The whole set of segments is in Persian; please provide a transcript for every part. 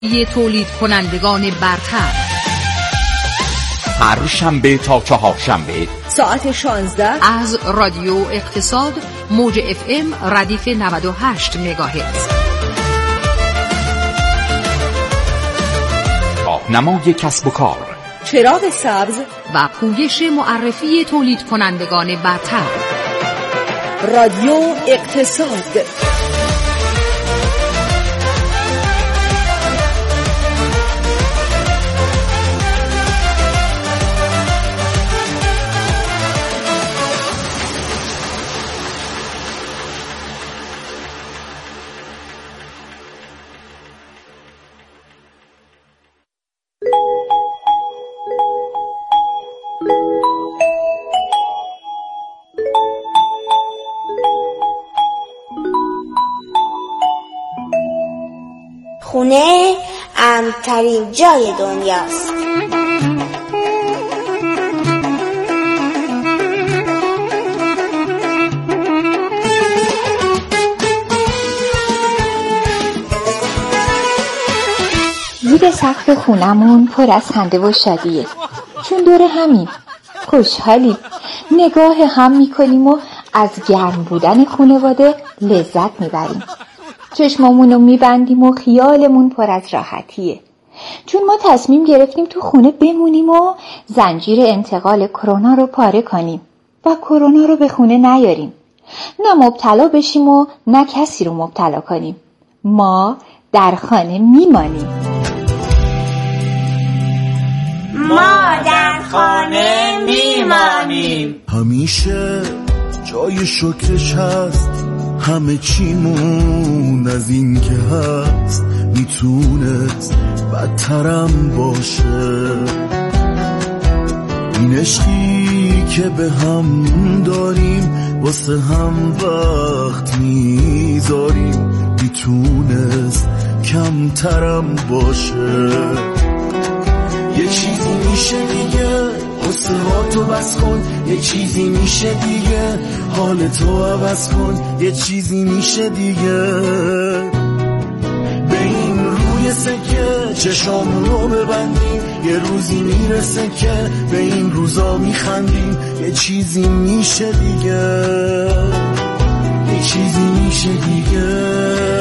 تولید کنندگان برتر هر شنبه تا چهارشنبه ساعت 16 از رادیو اقتصاد موج FM ردیف 98 مگاهرتز. راهنمای کسب و کار، چراغ سبز و پویش معرفی تولید کنندگان برتر. رادیو اقتصاد. خونه امن‌ترین جای دنیاست. زیر سقف خونمون پر از خنده و شادیه، چون دور همین خوشحالیم، نگاه هم میکنیم و از گرم بودن خانواده لذت میبریم. چشمامونو میبندیم و خیالمون پر از راحتیه، چون ما تصمیم گرفتیم تو خونه بمونیم و زنجیر انتقال کرونا رو پاره کنیم و کرونا رو به خونه نیاریم، نه مبتلا بشیم و نه کسی رو مبتلا کنیم. ما در خانه میمانیم. ما در خانه میمانیم. همیشه جای شکرش هست، همه چیمون از این که هست میتونست بدترم باشه. این عشقی که به هم داریم واسه هم وقت میذاریم میتونست کمترم باشه. یه چیزی میشه دیگه قصه ها تو بس کن، یه چیزی میشه دیگه حال تو عوض کن، یه چیزی میشه دیگه به این روی سکه چشامون رو ببندیم، یه روزی میرسه که به این روزا میخندیم. یه چیزی میشه دیگه، یه چیزی میشه دیگه.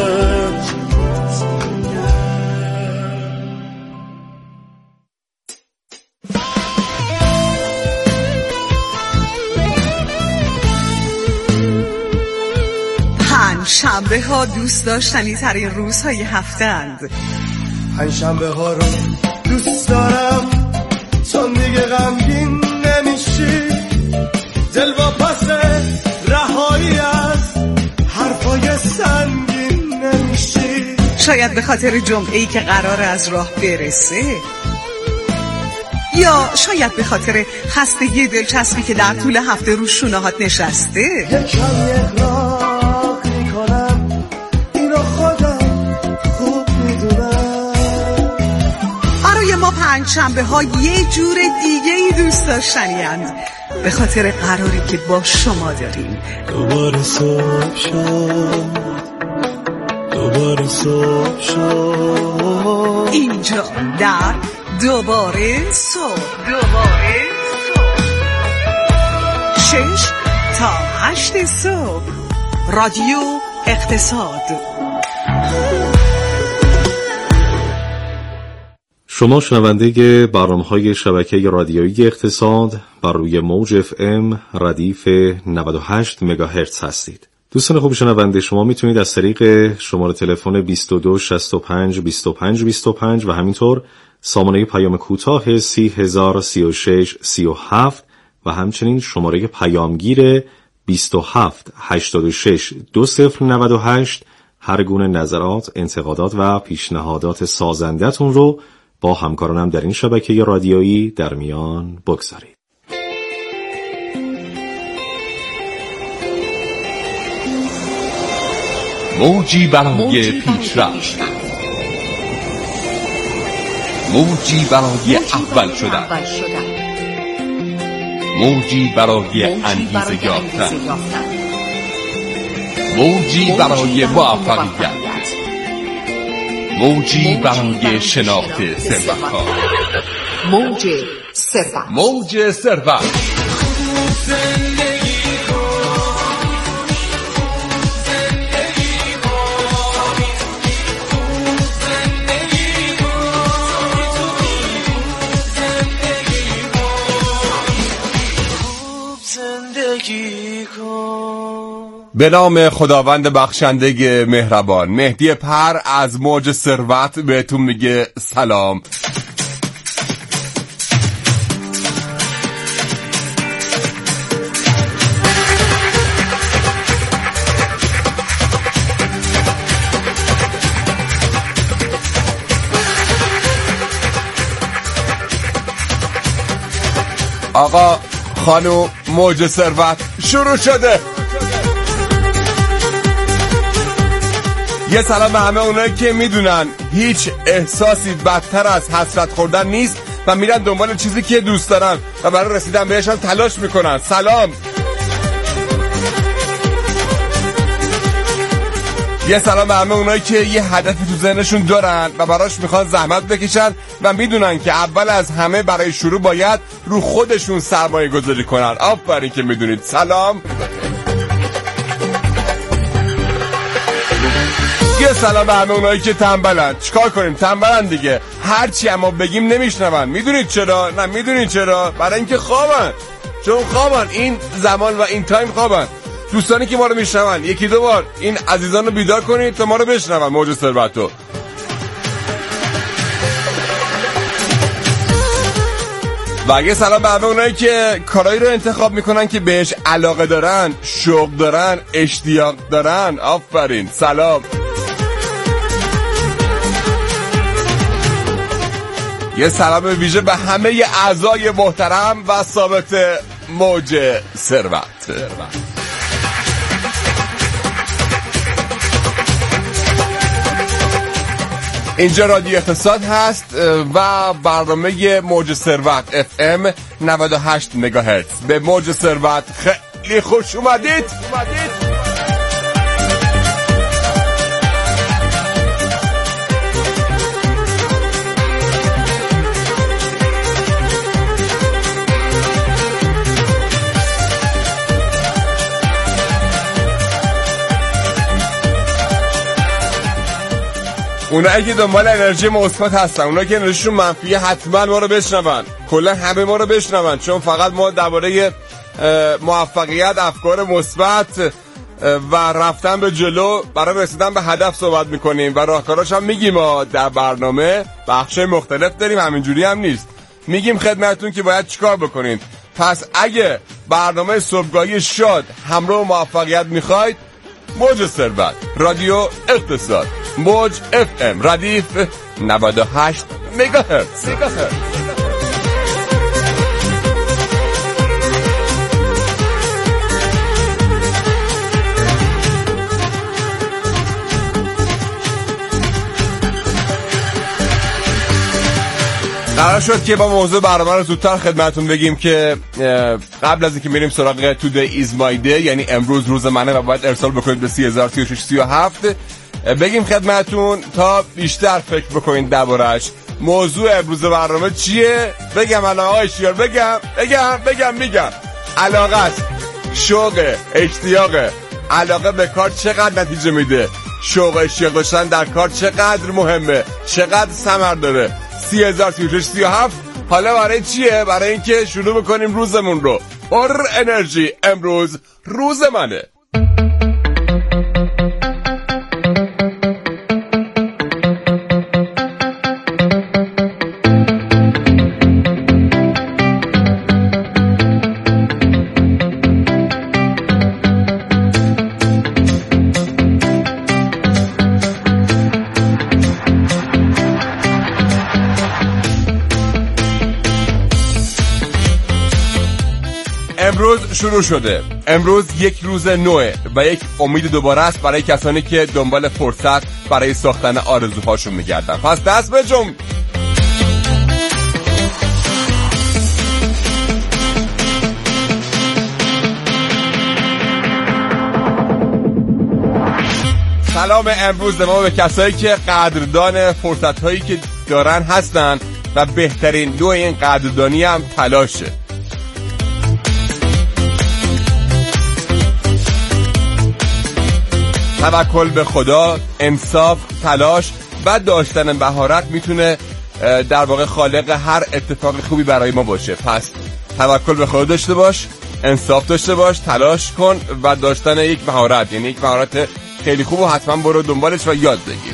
شنبه ها دوست داشتنی ترین روزهای هفتند. پنجشنبه ها رو دوست دارم چون دیگه غمگین نمیشی، دل با پس رهایی از حرفای سنگین نمیشی. شاید به خاطر جمعه‌ای که قراره از راه برسه، یا شاید به خاطر خستگی دلچسبی که در طول هفته رو شونه‌هات نشسته. یکم اقراق میکنم اینو خودم خوب میدونم. برای ما پنجشنبه ها یه جور دیگه ای دوست داشتنی اند، به خاطر قراری که با شما داریم. دوباره صبح شد، دوباره صبح شد، اینجا در دوباره صبح، دوباره صبح 6 تا 8 صبح. رادیو اقتصاد. شما شنونده برنامه‌های شبکه رادیویی اقتصاد بر روی موج FM ردیف 98 مگاهرتز هستید. دوستان خوب شنونده، شما میتونید از طریق شماره تلفن 22 65 25 25 و همینطور سامانه پیام کوتاه 3036 37 و همچنین شماره پیامگیر 27 86 2098 هر گونه نظرات، انتقادات و پیشنهادات سازنده‌تون رو با همکارانم در این شبکه رادیویی در میان بگذارید. موجی برای پیشرفت، موجی برای اول شدن، موجی برای انگیزه یافتن، موجی برای موفقیت، موجی برای شناخت ثروت‌ها. موج ثروت. موج ثروت. به نام خداوند بخشنده مهربان. مهدی پر از موج ثروت بهتون میگه سلام. آقا خانم، موج ثروت شروع شده. یه سلام به همه اونایی که میدونن هیچ احساسی بدتر از حسرت خوردن نیست و میرن دنبال چیزی که دوست دارن و برای رسیدن بهشان تلاش میکنن. سلام. یه سلام به همه اونایی که یه هدفی تو ذهنشون دارن و براش میخوان زحمت بکشن و میدونن که اول از همه برای شروع باید رو خودشون سرمایه گذاری کنن. آفرین که میدونید. سلام. یه سلام به همه اونایی که تنبلن. چیکار کنیم؟ تنبلن دیگه. هرچی اما بگیم نمیشنون. میدونید چرا؟ نه میدونید چرا؟ برای اینکه خوابن. چون خوابن. این زمان و این تایم خوابن. دوستانی که ما رو میشنون یکی دو بار این عزیزان رو بیدار کنید تا ما رو بشنون. موج ثروتو. و یه سلام به همه اونایی که کارایی رو انتخاب میکنن که بهش علاقه دارن، شوق دارن، اشتیاق دارن. آفرین. سلام. یه سلام ویژه به همه اعضای محترم و ثابت موج ثروت. اینجا رادیو اقتصاد هست و برنامه موج ثروت FM 98 مگاهرتز. به موج ثروت خیلی خوش اومدید. اونایی که دنبال انرژی مثبت هستن، اونایی که انرژیشون منفیه، حتما ما رو بشنون. کلا همه ما رو بشنون، چون فقط ما درباره موفقیت، افکار مثبت و رفتن به جلو برای رسیدن به هدف صحبت میکنیم و راهکاراش هم میگیم. ما در برنامه بخشای مختلف داریم، همینجوری هم نیست. میگیم خدمتتون که باید چیکار بکنید. پس اگه برنامه صبحگاهی شاد همراه موفقیت میخواید، موج ثروت، رادیو اقتصاد، موج FM، ردیف 98 مگاهرتز. قرار شد که با موضوع برنامه رو زودتر خدمتتون بگیم که قبل از اینکه میریم سراغ Today is my day، یعنی امروز روز منه و باید ارسال بکنید به 303637، بگیم خدمتتون تا بیشتر فکر بکنید درباره‌اش. موضوع امروز برنامه چیه؟ بگم الان آقای شیار، بگم علاقه است، شوق، اشتیاق. علاقه به کار چقدر نتیجه میده، شوق اشتیاق داشتن در کار چقدر مهمه، چقدر ثمر داره. 303637. حالا برای چیه؟ برای اینکه شروع بکنیم روزمون رو پر انرژی. امروز روز منه. امروز شروع شده. امروز یک روز نوه و یک امید دوباره است برای کسانی که دنبال فرصت برای ساختن آرزوهاشون میگردن. پس دست بجنب. سلام امروز ما به کسایی که قدردان فرصت‌هایی که دارن هستن و بهترین نوع این قدردانی هم تلاشه. توکل به خدا، انصاف، تلاش و داشتن مهارت میتونه در واقع خالق هر اتفاق خوبی برای ما باشه. پس توکل به خدا داشته باش، انصاف داشته باش، تلاش کن و داشتن یک مهارت، یعنی یک مهارت خیلی خوب و حتما برو دنبالش و یاد بگیر.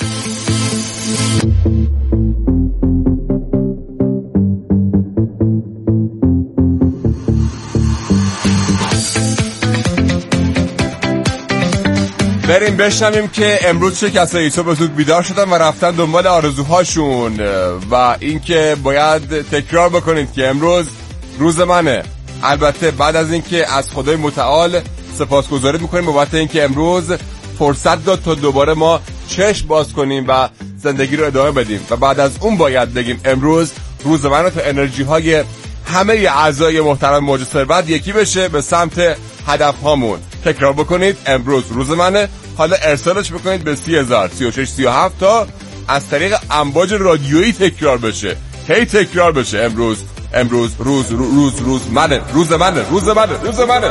بریم بشنویم که امروز چه کسایی صبح زود بیدار شدن و رفتن دنبال آرزوهاشون و اینکه باید تکرار بکنید که امروز روز منه. البته بعد از اینکه از خدای متعال سپاسگزاری میکنیم بابت اینکه امروز فرصت داد تا دوباره ما چشم باز کنیم و زندگی رو ادامه بدیم و بعد از اون باید بگیم امروز روز منه تا انرژی های همه اعضای محترم موج ثروت یکی بشه به سمت هدف هامون. تکرار بکنید امروز روز منه، حالا ارسالش بکنید به 30,036,37 تا از طریق امواج رادیویی تکرار بشه، هی تکرار بشه. امروز روز منه، روز منه، روز منه، روز منه.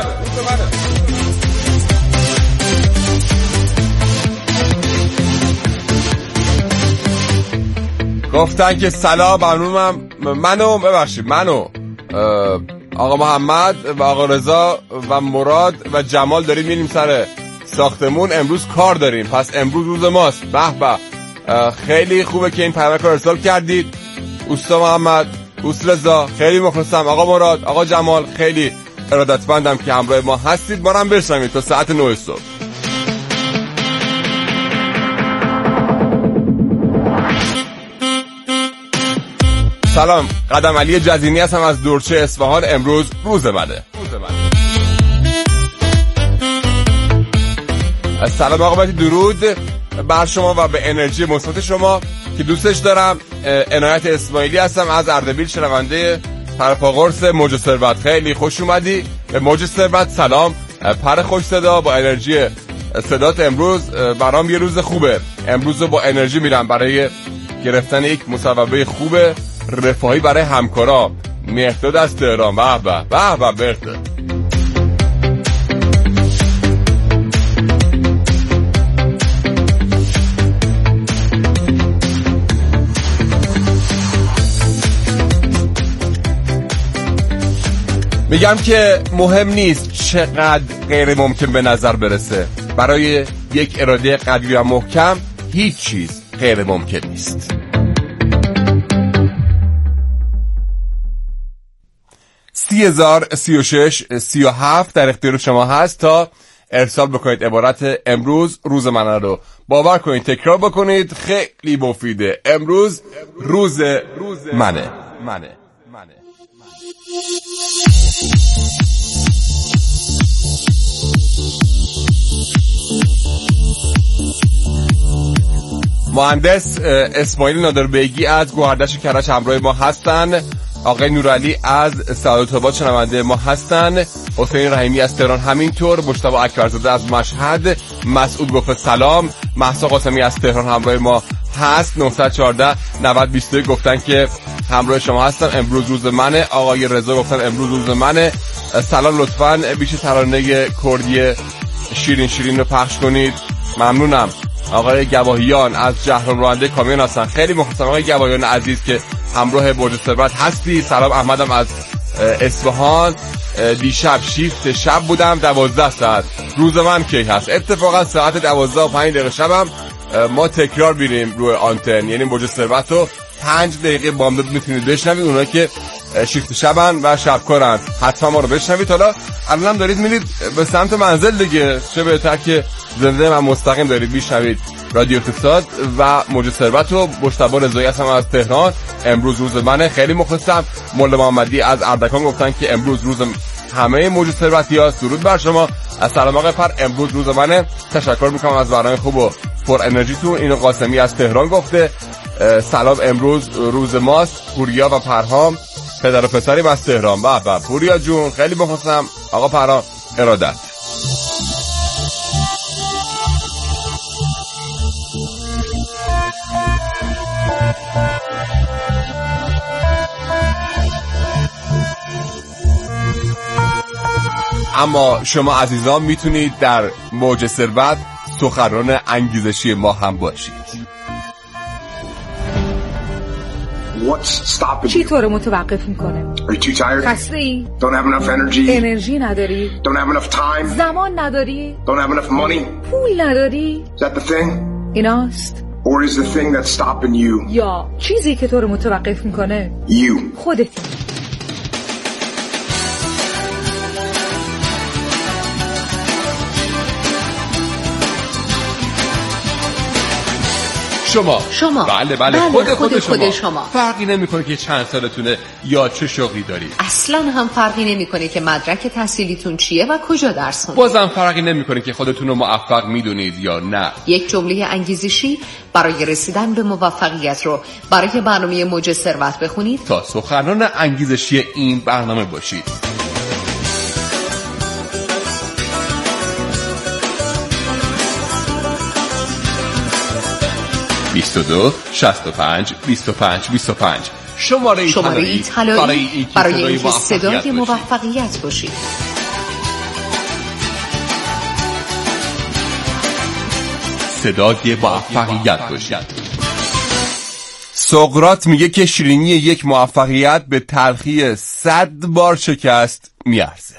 گفتن که سلام منو آقا محمد و آقا رضا و مراد و جمال داریم میریم سر ساختمون، امروز کار داریم، پس امروز روز ماست. به به، خیلی خوبه که این پیام رو ارسال کردید. اوستا محمد، اوست رضا، خیلی مخلصم. آقا مراد، آقا جمال، خیلی ارادتمندم که همراه ما هستید. ما هم بشنوید تا ساعت 9 صبح. سلام، قدم علی جزینی هستم از دورچه اصفهان. امروز روز منه. سلام آقا، درود بر شما و به انرژی مثبت شما که دوستش دارم. عنایت اسماعیلی هستم از اردبیل، شنونده پرپاقرص موج ثروت. خیلی خوش اومدی به موج ثروت. سلام پر خوش صدا، با انرژی صدات امروز برام یه روز خوبه. امروز با انرژی میرم برای گرفتن یک مصوبه خوبه رفاهی برای همکارا. مهداد از تهران. به به به به برده. میگم که مهم نیست چقدر غیر ممکن به نظر برسه، برای یک اراده قوی و محکم هیچ چیز غیر ممکن نیست. 30,036,37 در اختیار شما هست تا ارسال بکنید عبارت امروز روز منه رو. باور کنید تکرار بکنید، خیلی مفیده. امروز روز منه. مهندس اسماعیل نادربیگی از گوهردش کرج همراه ما هستن. آقای نورعلی از سعادت‌آباد شنونده ما هستن. حسین رحیمی از تهران همینطور. مجتبی اکبرزاده از مشهد. مسعود گفت سلام. مهسا قاسمی از تهران همراه ما هست. 914 90 گفتن که همراه شما هستن. امروز روز منه. آقای رضا گفتن امروز روز منه. سلام، لطفاً بیش ترانه کردی شیرین رو پخش کنید. ممنونم. آقای گواهیان از جهرم راننده کامیون هستن. خیلی مخلصم آقای گواهیان عزیز که همراه موج ثروت هستی. سلام، احمدم از اصفهان. دیشب شیفت شب بودم 12 ساعت. روز من کی هست؟ اتفاقا ساعت 12:05 شبم ما تکرار بینیم روی آنتن، یعنی موج ثروت رو 5 دقیقه بامداد میتونید بشنوید. اونایی که شیفت شبن و شبکارن حتما ما رو بشنوید. حالا الانم دارید میرید به سمت منزل دیگه، چه بهتر که زنده و مستقیم دارید میشنوید رادیو اقتصاد و موج ثروت رو. مجتبی رضایی هستم از تهران. امروز روز منه. خیلی مخلصم. مولا محمدی از اردکان گفتن که امروز روز همه موج ثروتی‌ها. درود بر شما. از سلام آقای پر، امروز روز منه. تشکر میکنم از برنامه خوب و پر انرژیتون. اینو قاسمی از تهران گفته. سلام، امروز روز ماست. پوریا و پرهام پدر و پسریم از تهران. به به پوریا جون، خیلی مخلصم. آقا پرهام ارادت. اما شما عزیزان میتونید در موج ثروت سخنران انگیزشی ما هم باشید. چی تو رو متوقف میکنه؟ خسته ای؟ انرژی نداری؟ زمان نداری؟ پول نداری؟ ایناست؟ یا چیزی که تو رو متوقف میکنه؟ خودتی. شما بله خود شما. فرقی نمیکنه که چند سالتونه یا چه شغلی دارید. اصلا هم فرقی نمیکنه که مدرک تحصیلیتون چیه و کجا درس خوندید. بازم فرقی نمیکنه که خودتون رو موفق میدونید یا نه. یک جمله انگیزشی برای رسیدن به موفقیت رو برای برنامه موج ثروت بخونید تا سخنران انگیزشی این برنامه باشید. 22 65 25 25 شماره طلایی برای اینکه صدای موفقیت باشید. صدای موفقیت باشید. سقراط میگه که شیرینی یک موفقیت به تلخی 100 بار شکست میارزه.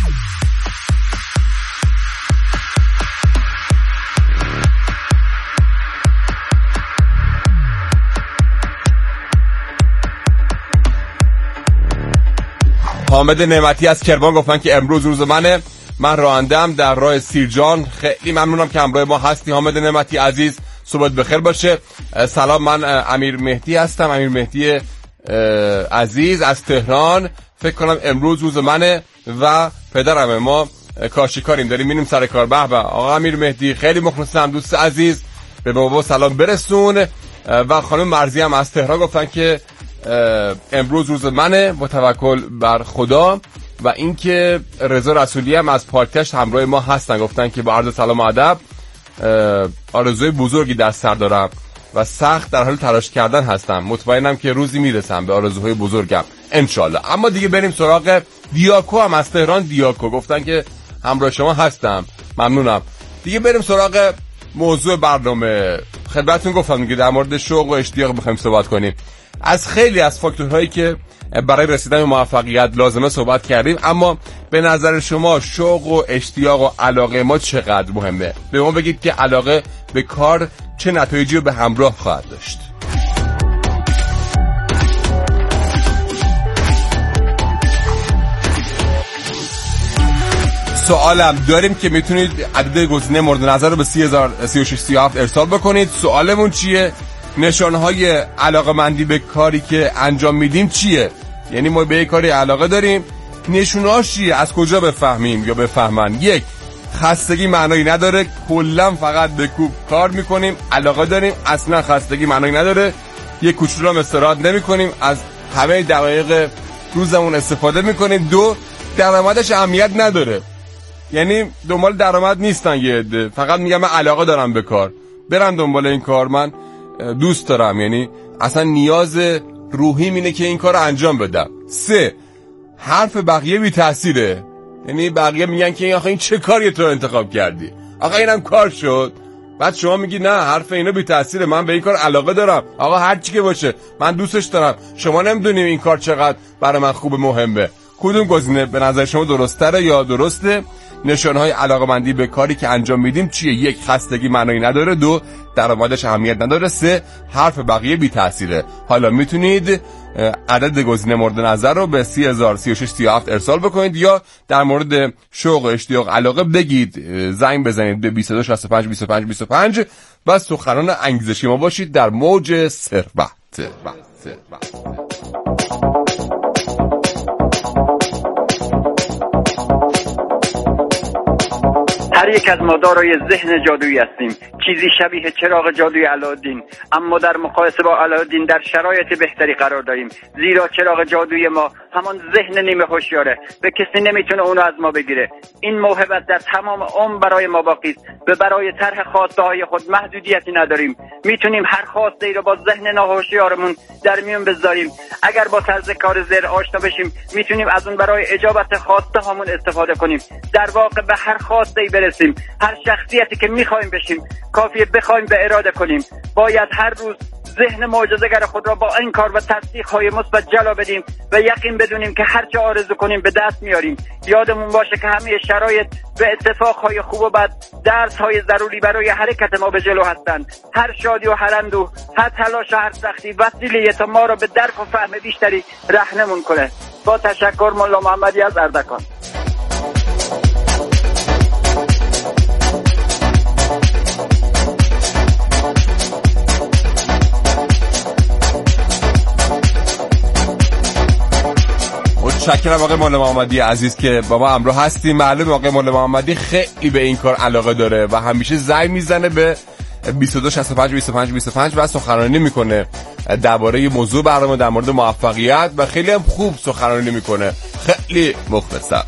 حامد نعمتی از کرمان گفتن که امروز روز منه، من راننده‌ام در راه سیرجان. خیلی ممنونم که همراه ما هستی حامد نعمتی عزیز، صبحت بخیر باشه. سلام، من امیر مهدی هستم، امیر مهدی عزیز از تهران. فکر کنم امروز روز منه و پدرم ما کاشیکاریم، داریم میریم سر کار. به به آقا امیر مهدی، خیلی مخلصم دوست عزیز، به بابا سلام برسون. و خانم مرزی هم از تهران گفتن که امروز روز منه با توکل بر خدا. و اینکه رضا رسولی هم از پارکتش همراه ما هستن، گفتن که با عرض سلام و ادب آرزوی بزرگی در سر دارم و سخت در حال تلاش کردن هستم، مطمئنم که روزی میرسم به آرزوهای بزرگم انشالله. اما دیگه بریم سراغ دیاکو هم از تهران. دیاکو گفتن که همراه شما هستم، ممنونم. دیگه بریم سراغ موضوع برنامه. خدمتتون گفتم دیگه در مورد شوق و اشتیاق بخوایم صحبت کنیم. از خیلی از فاکتورهایی که برای رسیدن به موفقیت لازمه صحبت کردیم، اما به نظر شما شوق و اشتیاق و علاقه ما چقدر مهمه؟ به ما بگید که علاقه به کار چه نتایجی رو به همراه خواهد داشت. سوالم داریم که میتونید عدد گزینه مورد نظر رو به 303637 ارسال بکنید. سوالمون چیه؟ نشانهای علاقه‌مندی به کاری که انجام میدیم چیه؟ یعنی ما به یک کاری علاقه داریم، نشونهاش چیه؟ از کجا بفهمیم یا بفهمن؟ 1. خستگی معنایی نداره، کلا فقط به کوب کار میکنیم، علاقه داریم، اصلا خستگی معنایی نداره، یک کوچولو هم استراحت نمیکنیم، از همه دقایق روزمون استفاده میکنیم. 2. درآمدش اهمیت نداره، یعنی دنبال درآمد نیستن یه عده، فقط میگم من علاقه دارم به کار، برم دنبال این کار، من دوست دارم، یعنی اصلا نیاز روحیم اینه که این کار رو انجام بدم. 3. حرف بقیه بی تأثیره، یعنی بقیه میگن که آخه این چه کاری تو انتخاب کردی، آخه اینم کار شد، بعد شما میگی نه حرف اینا بی تأثیره، من به این کار علاقه دارم، آقا هر چی که باشه من دوستش دارم. شما نمیدونیم این کار چقدر برای من خوبه، مهمه. کدوم گزینه به نظر شما درست‌تره یا درسته؟ نشانهای علاقه‌مندی به کاری که انجام میدیم چیه؟ 1. خستگی معنایی نداره. 2. درآمدش اهمیت نداره. 3. حرف بقیه بی تأثیره. حالا میتونید عدد گزینه مورد نظر رو به 303637 ارسال بکنید یا در مورد شوق و اشتیاق علاقه بگید، زنگ بزنید به 22 65 25 25 و سخنران انگیزشی ما باشید در موج ثروت. هر یک از ما دارای ذهن جادویی هستیم چیزی شبیه چراغ جادوی علادین، اما در مقایسه با علادین در شرایط بهتری قرار داریم، زیرا چراغ جادوی ما همان ذهن نیمه هوشیاره و کسی نمیتونه اونو از ما بگیره. این موهبت در تمام عمر برای ما باقی است و برای طرح خواسته های خود محدودیتی نداریم. میتونیم هر خواسته ای رو با ذهن ناهوشیارمون در میون بذاریم. اگر با طرز کار زر آشنا بشیم میتونیم از اون برای اجابت خواسته هامون استفاده کنیم. در واقع به هر خواسته ای برسیم. هر شخصیتی که میخوایم بشیم کافیه بخوایم به اراده کنیم. باید هر روز ذهن معجزه‌گر خود را با این کار و تصدیق‌های مثبت جلا بدیم و یقین بدونیم که هر چه آرزو کنیم به دست میاریم. یادمون باشه که همه شرایط و اتفاقهای خوب و بد درس‌های ضروری برای حرکت ما به جلو هستند. هر شادی و هر اندوه، هر تلاش و هر سختی وسیله‌ای تا ما را به درک و فهم بیشتری راهنمون کنه. با تشکر، مولا محمدی از اردکان. متشکرم آقای مولا محمدی عزیز که با ما همراه هستیم. معلومه آقای مولا محمدی خیلی به این کار علاقه داره و همیشه زنگ میزنه به 22 65 25 25 و سخنرانی میکنه درباره موضوع برنامه، در مورد موفقیت و خیلی هم خوب سخنرانی میکنه. خیلی مخلصم.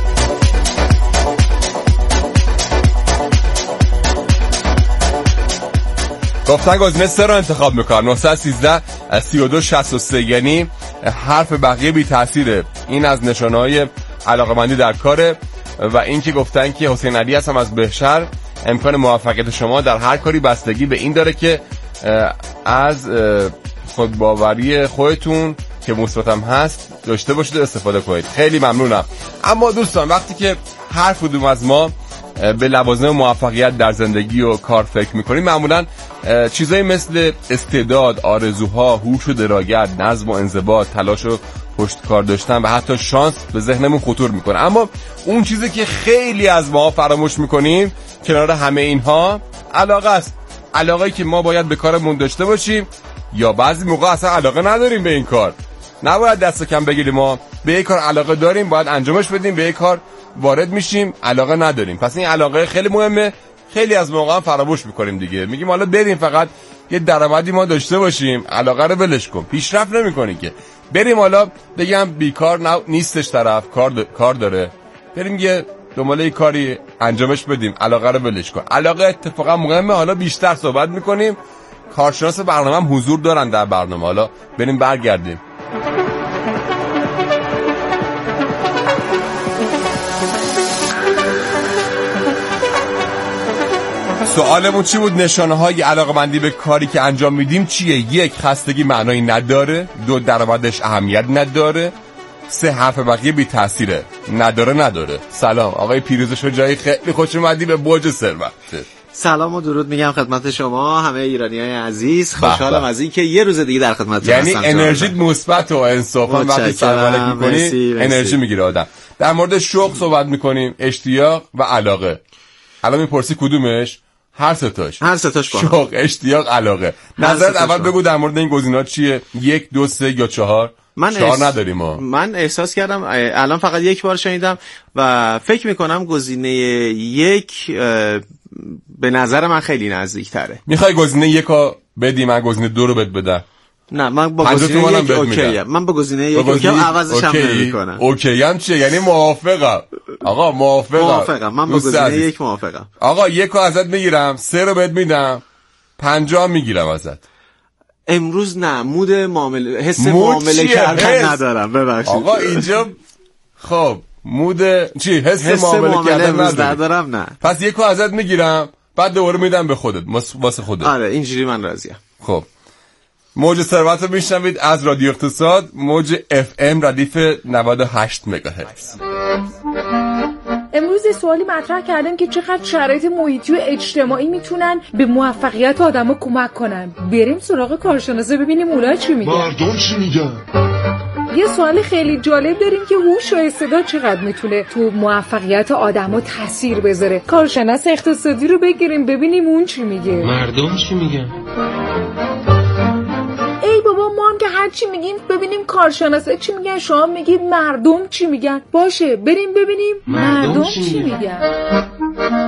گفتن گزینه 3 رو انتخاب میکنم. 913 32 63 یعنی حرف بقیه بی تأثیره. این از نشانه‌های علاقه‌مندی در کاره. و این که گفتن که حسین علی هستم از بهشهر، امکان موفقیت شما در هر کاری بستگی به این داره که از خودباوری خودتون که مثبتم هست داشته باشید و استفاده کنید. خیلی ممنونم. اما دوستان وقتی که هر کدوم از ما به لوازم موفقیت در زندگی و کار فکر میکنیم معمولا چیزایی مثل استعداد، آرزوها، هوش و درایت، نظم و انضباط، تلاش و پشتکار داشتن و حتی شانس به ذهنمون خطور میکنه. اما اون چیزی که خیلی از ما فراموش میکنیم کنار همه اینها علاقه است. علاقه‌ای که ما باید به کارمون داشته باشیم یا بعضی موقع اصلا علاقه نداریم به این کار. نباید دست کم بگیریم. ما به یک کار علاقه داریم باید انجامش بدیم، به یک کار وارد میشیم علاقه نداریم. پس این علاقه خیلی مهمه. خیلی از موقع هم فراموش میکنیم دیگه. میگیم حالا بریم فقط یه درآمدی ما داشته باشیم، علاقه رو ولش کن. پیشرفت نمیکنی که. بریم حالا بگم بیکار نیستش طرف، کار داره. بریم یه دنبال یه کاری انجامش بدیم، علاقه رو ولش کن. علاقه اتفاقا مهمه. حالا بیشتر صحبت میکنیم. کارشناس برنامه هم حضور دارن در برنامه. حالا بریم برگردیم. سوالمون چی بود؟ نشانه‌های علاقه‌مندی به کاری که انجام میدیم چیه؟ 1 خستگی معنایی نداره. 2 درآمدش اهمیت نداره. 3 حرف بقیه بی تأثیره. نداره. سلام آقای پیروز شجاعی، خیلی خوش اومدی به برج ثروت. سلام و درود میگم خدمت شما همه ایرانیای عزیز. خوشحالم از این که یه روز دیگه در خدمتتون هستم. یعنی انرژیت مثبت و انصافا وقتی سلام می‌کنی انرژی میگیره آدم. در مورد شوق صحبت می‌کنیم، اشتیاق و علاقه. الان میپرسی کدومش؟ هر ستاش با شوق، اشتیاق، علاقه. نظرت اول بگو در مورد این گزینه‌ها چیه؟ 1 2 3 یا 4؟ 4 نداریم ما. من احساس کردم الان فقط 1 بار شنیدم و فکر میکنم گزینه 1 به نظر من خیلی نزدیک تره. میخوای گزینه 1 رو بدی من گزینه 2 رو بدم؟ نه من با گزینه 1 اوکیه. من با گزینه 1 اوکی عوضش هم نمی‌کنم. اوکی هم چیه؟ یعنی موافقم. آقا موافقم. من با گزینه 1 موافقم. آقا 1 رو ازت میگیرم، 3 رو بهت میدم، 5 هم میگیرم ازت. امروز نه، مود معامله، حس معامله کردن ندارم. ببخشید آقا اینجا خب مود چی؟ حس معامله کردن ندارم. نه پس 1 رو ازت میگیرم بعد دوباره میدم به خودت واسه خودت. آره اینجوری من راضیم. خب موج ثروت رو میشنوید از رادیو اقتصاد، موج FM ردیف 98 مگاهرتز. امروز سوالی مطرح کردم که چقدر شرایط محیطی و اجتماعی میتونن به موفقیت آدم‌ها کمک کنن. بریم سراغ کارشناسا ببینیم اونا چی میگن. مردم چی میگن؟ یه سوال خیلی جالب داریم که هوش و استعداد چقدر میتونه تو موفقیت آدم‌ها تاثیر بذاره. کارشناس اقتصادی رو بگیریم ببینیم اون چی میگه. مردم چی میگن؟ ای بابا ما هم که هر چی میگیم ببینیم کارشناسا چی میگن، شما میگید مردم چی میگن. باشه بریم ببینیم مردم چی میگن.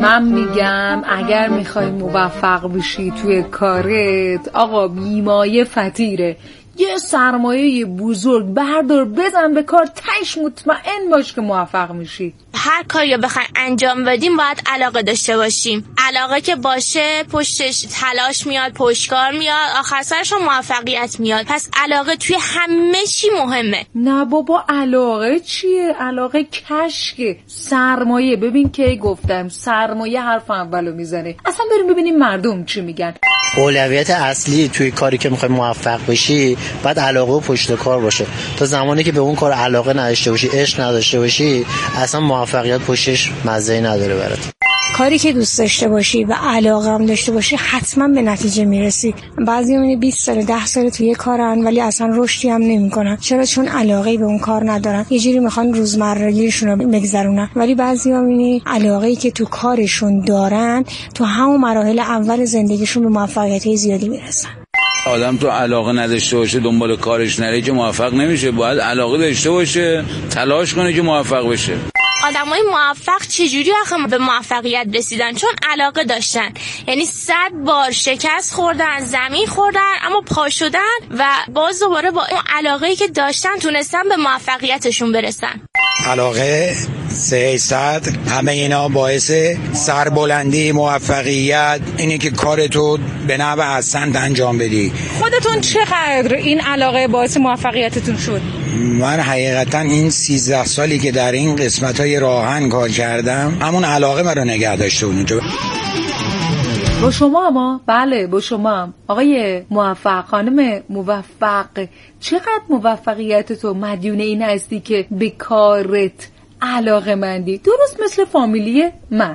من میگم اگر میخوای موفق بشی توی کارت، آقا بیمایه فطیره، یه سرمایه بزرگ بردار بزن به کار، تش مطمئن باش که موفق میشی. هر کاری رو بخوایم انجام بدیم باید علاقه داشته باشیم. علاقه که باشه پشتش تلاش میاد، پشتکار میاد، آخر سرش موفقیت میاد. پس علاقه توی همه چی مهمه. نه بابا، علاقه چیه؟ علاقه کشکه. سرمایه، ببین که گفتم سرمایه حرف اولو میزنه. اصلا بریم ببینیم مردم چی میگن. اولویت اصلی توی کاری که میخوای موفق بشی باید علاقه و پشت کار باشه. تا زمانی که به اون کار علاقه نداشته باشی، عشق نداشته باشی، اصلا موفقیت پشتش مزه‌ای نداره برات. کاری که دوست داشته باشی و علاقه هم داشته باشی حتما به نتیجه میرسی. بعضی میونه 20 سال 10 سال توی کارن ولی اصلا رشدی هم نمیکنن. چرا؟ چون علاقه‌ای به اون کار ندارن. یه جوری میخوان روزمرگیشون رو بگذرونن. ولی بعضی میونه علاقه‌ای که تو کارشون دارن تو همون مراحل اول زندگیشون به موفقیت زیادی میرسن. آدم تو علاقه نداشته باشه دنبال کارش نره که موفق نمیشه. باید علاقه داشته باشه، تلاش کنه که موفق بشه. آدمای موفق چجوری آخه به موفقیت رسیدن؟ چون علاقه داشتن. یعنی 100 بار شکست خوردن، زمین خوردن، اما پا شدن و باز دوباره با اون علاقه‌ای که داشتن تونستن به موفقیتشون برسن. علاقه 300 همه اینا باعث سربلندی، موفقیت، اینی که کارتو به نحو احسن انجام بدی. خودتون چقدر این علاقه باعث موفقیتتون شد؟ من حقیقتا این 13 سالی که در این قسمت‌های راهن کار کردم همون علاقه من رو نگه داشته اونجا. با شما ما؟ بله با شما هم. آقای موفق، خانم موفق، چقدر موفقیت تو مدیون این هستی که به کارت علاقه مندی؟ درست مثل فامیلی من.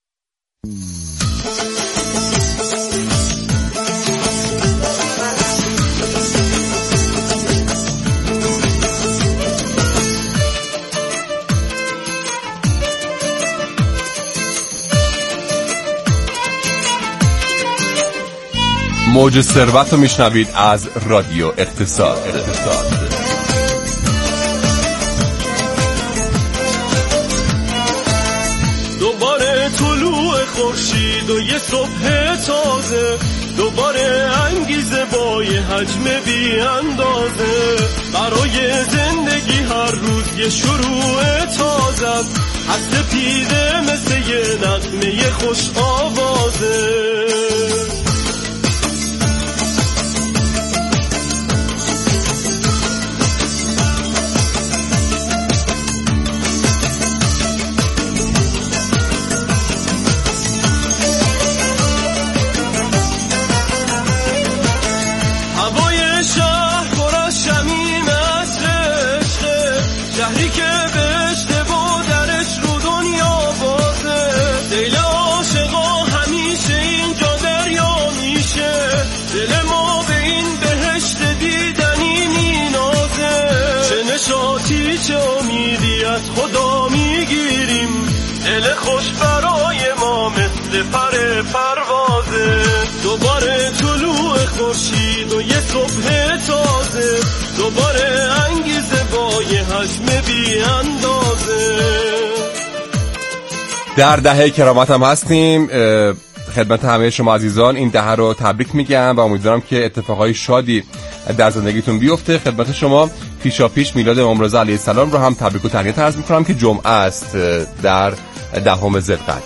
موج ثروت رو میشنوید از رادیو اقتصاد. دوباره طلوع خورشید و یه صبح تازه، دوباره انگیزه با یه حجم بی اندازه، برای زندگی هر روز یه شروع تازه، هست پیده مثل یه نغمه خوش آوازه. چه امیدی از خدا میگیریم، دل خوش برای ما مثل پر پروازه. دوباره طلوع خورشید و یه صبح تازه، دوباره انگیزه با یه حجم بی اندازه. در دهه کرامت هم هستیم. خدمت همه شما عزیزان این دهه رو تبریک میگم و امیدوارم که اتفاقای شادی در زندگیتون بیفته. خدمت شما پیشاپیش میلاد امام رضا علیه السلام رو هم تبریک و تهنیت عرض میکنم که جمعه است در 10 ذوالقعده.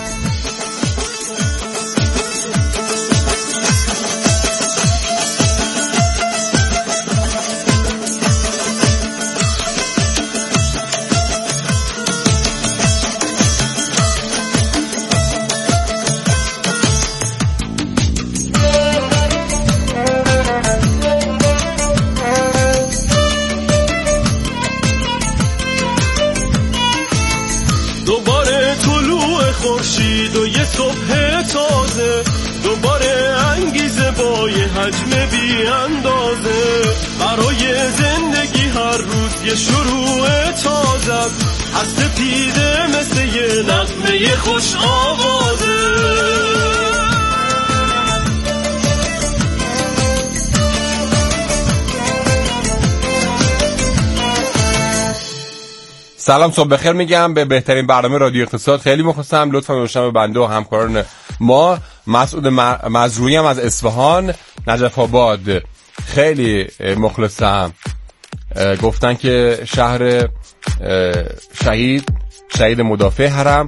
خورشید و یه صبح تازه، دوباره انگیزه با یه حجم بی اندازه، برای زندگی هر روز یه شروع تازه، هست پیده مثل یه نغمه خوش آوازه. سلام صبح بخیر میگم به بهترین برنامه رادیو اقتصاد. خیلی مخلصم، لطفا باشم به بنده و همکاران ما. مسعود مزروعی هم از اصفهان نجف آباد، خیلی مخلصم. گفتن که شهر شهید مدافع حرم